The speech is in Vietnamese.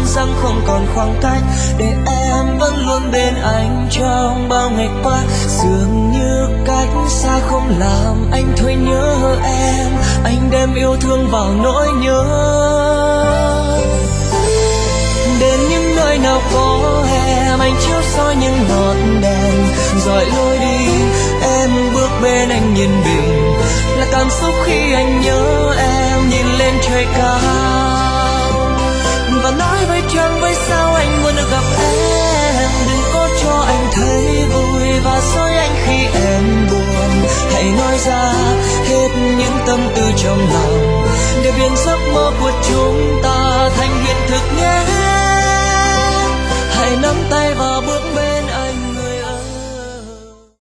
rằng không còn khoảng cách, để em vẫn luôn bên anh trong bao ngày qua. Dường như cách xa không làm anh thôi nhớ em, anh đem yêu thương vào nỗi nhớ. Đến những nơi nào có em, anh chiếu soi những ngọn đèn dọi lối đi, em bước bên anh nhìn bình. Là cảm xúc khi anh nhớ em, nhìn lên trời cao và nói với trăng với sao anh muốn được gặp em. Đừng có cho anh thấy vui và dối anh khi em buồn, hãy nói ra hết những tâm tư trong lòng, để biến giấc mơ của chúng ta thành hiện thực nhé. Hãy nắm tay và bước bên